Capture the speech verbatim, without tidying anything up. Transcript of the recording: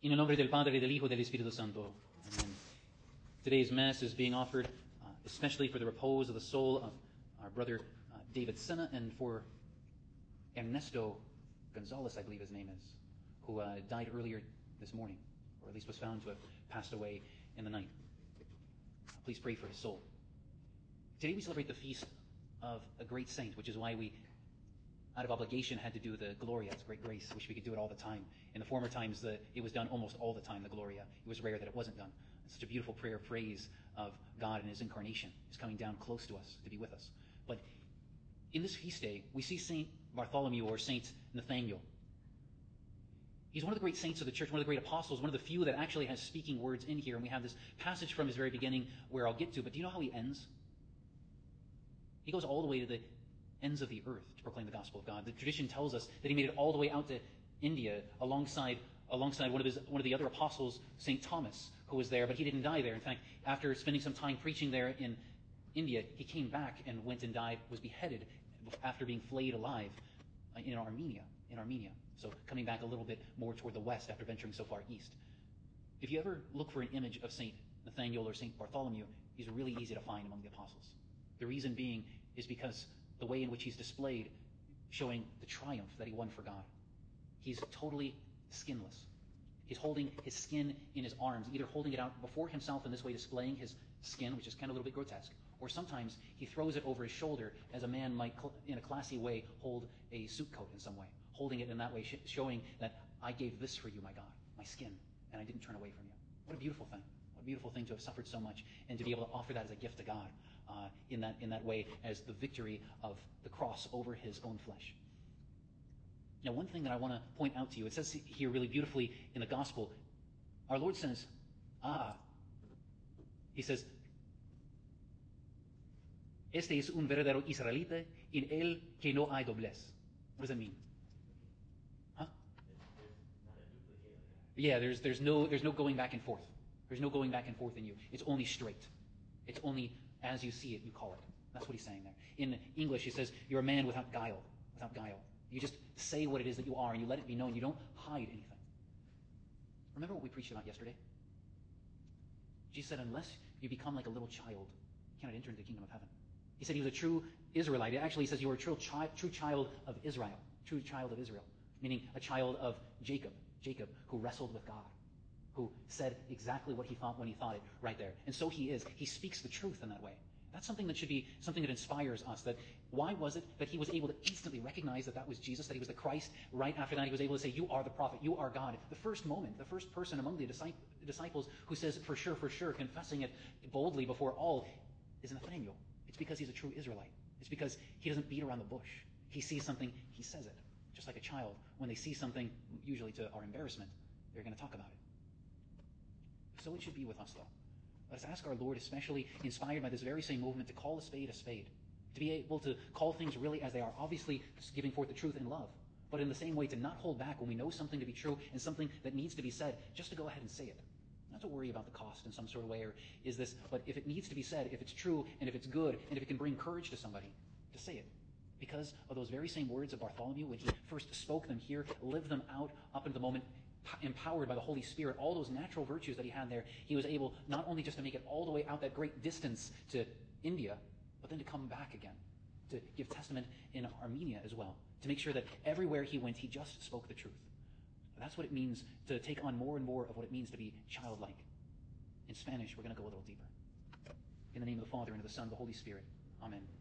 In el nombre del Padre, del Hijo, del Espíritu Santo. Amen. Today's Mass is being offered uh, especially for the repose of the soul of our brother uh, David Sena and for Ernesto Gonzalez, I believe his name is, who uh, died earlier this morning, or at least was found to have passed away in the night. Uh, please pray for his soul. Today we celebrate the feast of a great saint, which is why we, out of obligation, had to do the Gloria. It's great grace. Wish we could do it all the time. In the former times, the, it was done almost all the time, the Gloria. It was rare that it wasn't done. It's such a beautiful prayer praise of God and his incarnation. He's coming down close to us to be with us. But in this feast day, we see Saint Bartholomew or Saint Nathaniel. He's one of the great saints of the church, one of the great apostles, one of the few that actually has speaking words in here. And we have this passage from his very beginning where I'll get to. But do you know how he ends? He goes all the way to the ends of the earth to proclaim the gospel of God. The tradition tells us that he made it all the way out to India alongside alongside one of his one of the other apostles, Saint Thomas, who was there, but he didn't die there. In fact, after spending some time preaching there in India, he came back and went and died, was beheaded after being flayed alive in Armenia. In Armenia. So coming back a little bit more toward the west after venturing so far east. If you ever look for an image of Saint Nathaniel or Saint Bartholomew, he's really easy to find among the apostles. The reason being is because the way in which he's displayed, showing the triumph that he won for God. He's totally skinless. He's holding his skin in his arms, either holding it out before himself in this way, displaying his skin, which is kind of a little bit grotesque, or sometimes he throws it over his shoulder as a man might, in a classy way, hold a suit coat in some way, holding it in that way, showing that I gave this for you, my God, my skin, and I didn't turn away from you. What a beautiful thing. What a beautiful thing to have suffered so much and to be able to offer that as a gift to God uh, in that in that way as the victory of the cross over his own flesh. Now, one thing that I want to point out to you, it says here really beautifully in the gospel, our Lord says, ah, he says, este es un verdadero israelita, en él que no hay doblez. What does that mean? Huh? Yeah, there's there's no there's no going back and forth. There's no going back and forth in you. It's only straight. It's only as you see it, you call it. That's what he's saying there. In English, he says, you're a man without guile. Without guile. You just say what it is that you are, and you let it be known. You don't hide anything. Remember what we preached about yesterday? Jesus said, unless you become like a little child, you cannot enter into the kingdom of heaven. He said he was a true Israelite. Actually, he says you were a true, chi- true child of Israel. True child of Israel. Meaning a child of Jacob. Jacob, who wrestled with God. Who said exactly what he thought when he thought it right there. And so he is. He speaks the truth in that way. That's something that should be something that inspires us. That why was it that he was able to instantly recognize that that was Jesus, that he was the Christ? Right after that, he was able to say, you are the prophet, you are God. The first moment, the first person among the disciples who says, for sure, for sure, confessing it boldly before all, is Nathaniel. It's because he's a true Israelite. It's because he doesn't beat around the bush. He sees something, he says it. Just like a child, when they see something, usually to our embarrassment, they're going to talk about it. So it should be with us, though. Let us ask our Lord, especially inspired by this very same movement, to call a spade a spade. To be able to call things really as they are, obviously giving forth the truth in love. But in the same way, to not hold back when we know something to be true and something that needs to be said, just to go ahead and say it. Not to worry about the cost in some sort of way, or is this, but if it needs to be said, if it's true, and if it's good, and if it can bring courage to somebody, to say it. Because of those very same words of Bartholomew, when he first spoke them here, lived them out up into the moment, empowered by the Holy Spirit, all those natural virtues that he had there, he was able not only just to make it all the way out that great distance to India, but then to come back again, to give testament in Armenia as well, to make sure that everywhere he went, he just spoke the truth. That's what it means to take on more and more of what it means to be childlike. In Spanish, we're going to go a little deeper. In the name of the Father, and of the Son, and of the Holy Spirit. Amen.